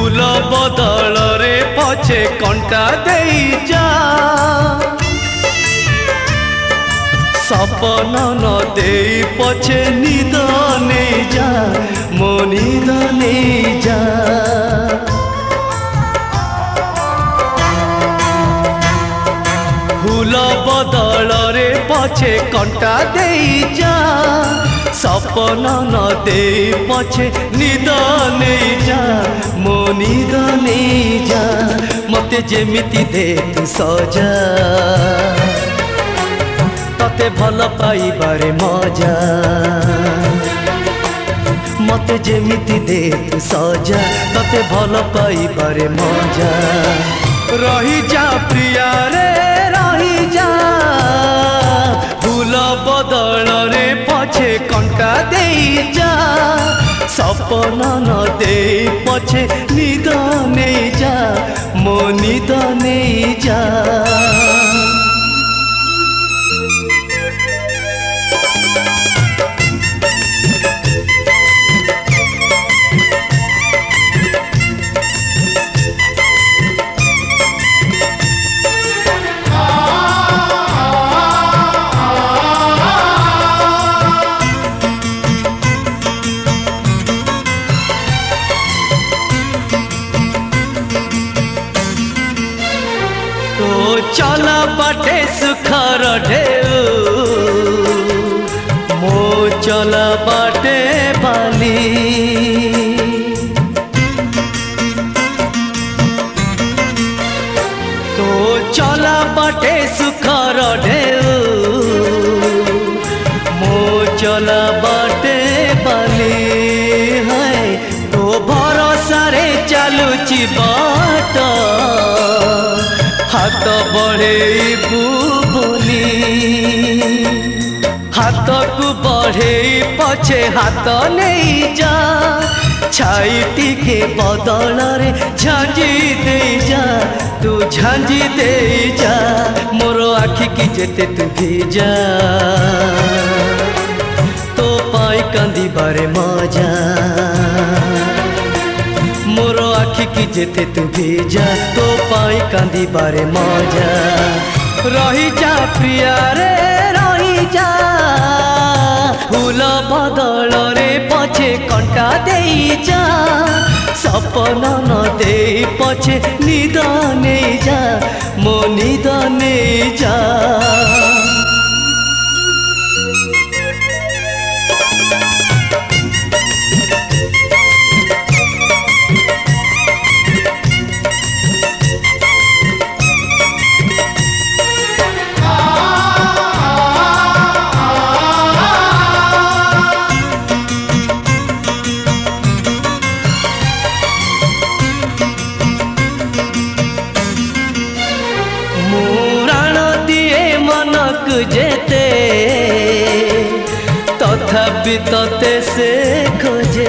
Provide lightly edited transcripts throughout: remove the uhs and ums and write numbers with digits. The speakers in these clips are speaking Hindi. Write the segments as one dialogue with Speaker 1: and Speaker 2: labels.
Speaker 1: फूल बदल रे पछे कंटा देई जा सपन न देई पछे निद नहीं जा मो निद नहीं जा फूल बदल रे पछे कंटा देई जा सपन न देई पछे निद नहीं जा मो निद नहीं जा मते जेमिति दे तू सजा तते भल पाइबारे मजा मते जेमिति दे तू सजा तते भल पाइबारे मजा रही जा प्रिया रे रही जा फूल बदल रे पछे कंटा देई जा सपन न देई पछे निद नहीं जा मो निद नहीं जा चला बाटे सुखर ढेउ मो चला बाटे बाली तो चला बाटे सुखर ढेउ मो चला बाटे बाली है तो भरोसा रे चलुची बाट हाथ बढ़े बोली हाथ को बढ़े पछे हाथ नहीं जा छाई टिके बदल रे झांझी दे जा तू झांझी दे जा मोर आखि की जेते तू भेजा तो पाई कांदी बारे मजा मोर आखि की जेते तू भेजा तो पाई कांदी बारे मजा रही जा प्रिया रे रही जा फूल बदल रे पछे कंटा देई जा सपन न देई पछे निद नहीं जा मो निद नहीं जा जेते तथापि तते से खोजे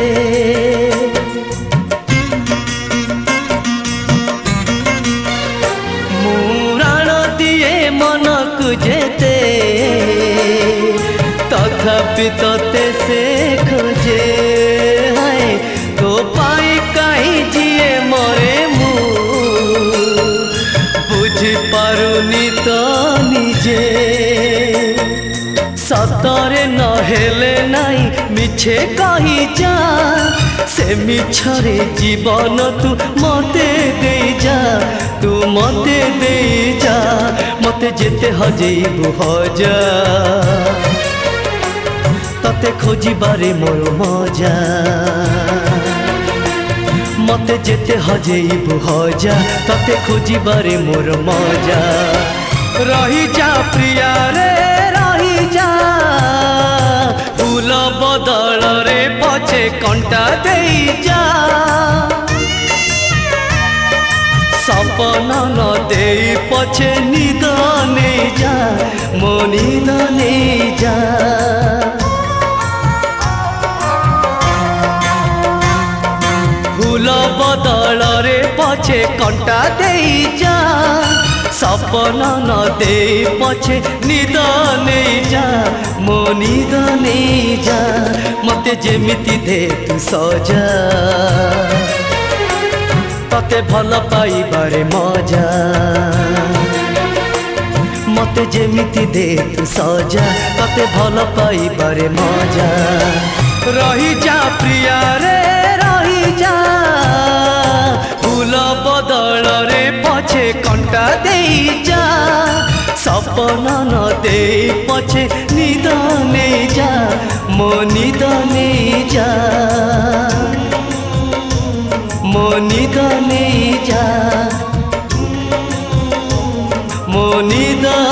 Speaker 1: मुराण दिए मन को जेते तथापि तते से खोजे है तो पाई कहीं जिए मरे मु बुझी पारुनी तो निजे सतरे न हेले नाई मिछे कही जा से मिछरे जीवन तू मते दे जा तू मते दे जा मते जेते हजेबु हजा तते खोजिबारे मोर मजा मते जेते हजेबु हजा तते खोजिबारे मोर मजा रही जा प्रिया रे रही जा फूल बदल रे पछे कंटा देई जा सपन न देई पछे निद नहीं जा मो निद नहीं जा फूल बदल रे पछे कंटा देई जा सपन न दे पछे निद नहीं जा मो निद नहीं जा मते जेमिति दे तू सजा तते भल पाइबारे मजा मते जेमिति दे तू सजा तते भल पाइबारे मजा रही जा प्रिया रे रही जा फूल बदल रे पछे कंटा दे जा सपना न दे पछे निद नहीं जा मो निद नहीं जा मो निद नहीं जा मो निद